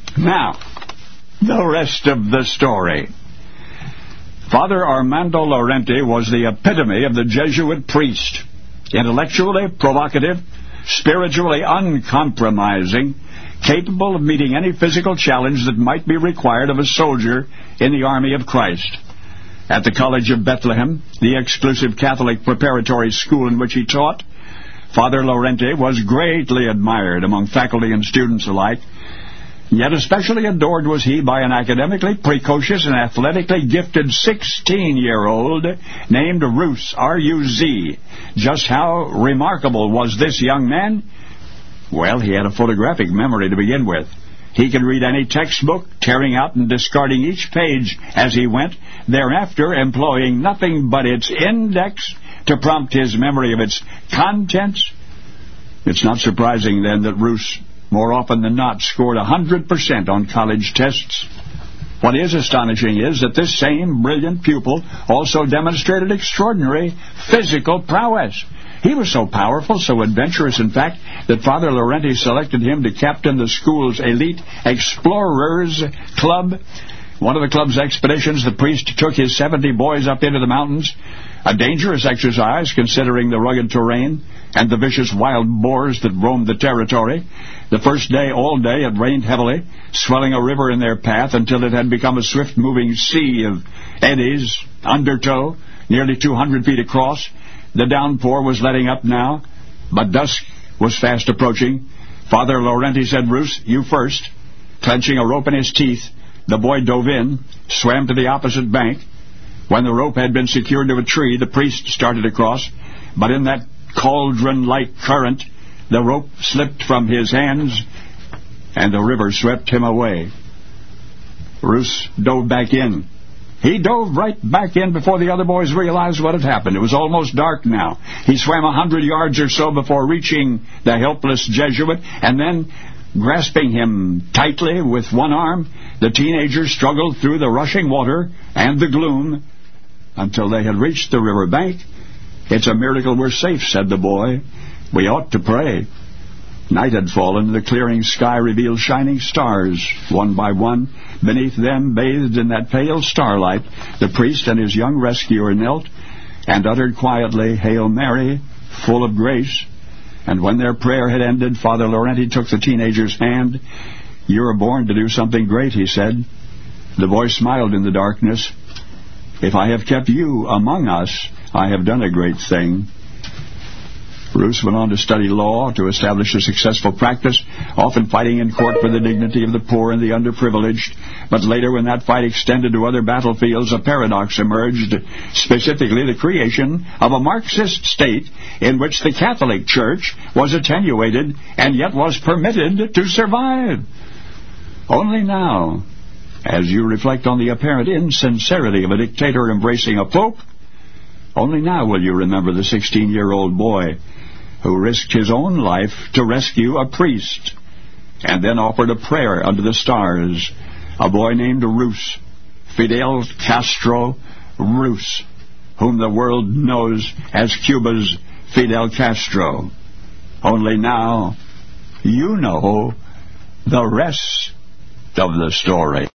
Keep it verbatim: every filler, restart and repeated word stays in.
Now, the rest of the story. Father Armando Lorente was the epitome of the Jesuit priest. Intellectually provocative, spiritually uncompromising, capable of meeting any physical challenge that might be required of a soldier in the army of Christ. At the College of Bethlehem, the exclusive Catholic preparatory school in which he taught, Father Lorente was greatly admired among faculty and students alike. Yet especially adored was he by an academically precocious and athletically gifted sixteen-year-old named Ruz, R U Z. Just how remarkable was this young man? Well, he had a photographic memory to begin with. He could read any textbook, tearing out and discarding each page as he went, thereafter employing nothing but its index to prompt his memory of its contents. It's not surprising, then, that Ruz, more often than not, scored one hundred percent on college tests. What is astonishing is that this same brilliant pupil also demonstrated extraordinary physical prowess. He was so powerful, so adventurous, in fact, that Father Lorente selected him to captain the school's elite Explorers Club. One of the club's expeditions, the priest took his seventy boys up into the mountains, a dangerous exercise considering the rugged terrain and the vicious wild boars that roamed the territory. The first day, all day, it rained heavily, swelling a river in their path until it had become a swift-moving sea of eddies, undertow, nearly two hundred feet across. The downpour was letting up now, but dusk was fast approaching. Father Lorente said, "Ruz, you first." Clenching a rope in his teeth, the boy dove in, swam to the opposite bank. When the rope had been secured to a tree, the priest started across, but in that cauldron-like current, the rope slipped from his hands, and the river swept him away. Ruz dove back in. He dove right back in before the other boys realized what had happened. It was almost dark now. He swam a hundred yards or so before reaching the helpless Jesuit, and then, grasping him tightly with one arm, the teenagers struggled through the rushing water and the gloom until they had reached the river bank. "It's a miracle we're safe," said the boy. "We ought to pray." Night had fallen. The clearing sky revealed shining stars, one by one. Beneath them, bathed in that pale starlight, the priest and his young rescuer knelt and uttered quietly, "Hail Mary, full of grace." And when their prayer had ended, Father Lorente took the teenager's hand. "You were born to do something great," he said. The boy smiled in the darkness. "If I have kept you among us, I have done a great thing." Ruz went on to study law, to establish a successful practice, often fighting in court for the dignity of the poor and the underprivileged. But later, when that fight extended to other battlefields, a paradox emerged, specifically the creation of a Marxist state in which the Catholic Church was attenuated and yet was permitted to survive. Only now, as you reflect on the apparent insincerity of a dictator embracing a pope, only now will you remember the sixteen-year-old boy who risked his own life to rescue a priest and then offered a prayer under the stars, a boy named Ruz, Fidel Castro Ruz, whom the world knows as Cuba's Fidel Castro. Only now you know the rest of the story.